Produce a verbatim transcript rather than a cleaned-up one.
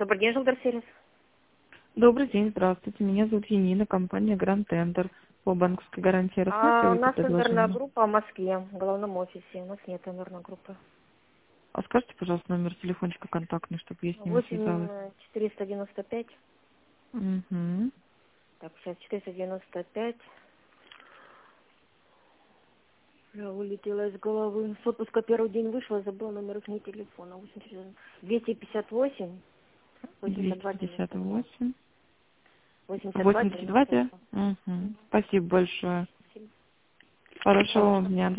Добрый день, Жилдерсервис. Добрый день, здравствуйте. Меня зовут Енина, компания Grand Tender по банковской гарантии. А у Рассматриваете нас тендерная предложение? группа в Москве, в головном офисе. У нас нет тендерной группы. А скажите, пожалуйста, номер телефончика контактный, чтобы я с ними связалась. восемь четыреста девяносто пять. Угу. Так, сейчас четыреста девяносто пять. Я вылетела из головы. С отпуска первый день вышла, забыла номер их телефона. двести пятьдесят восемь. восемьдесят два двести пятьдесят девяносто два. восемь. восемьдесят два восемьдесят два, девяносто да? два. Угу. Спасибо большое. Спасибо. Хорошего вам дня.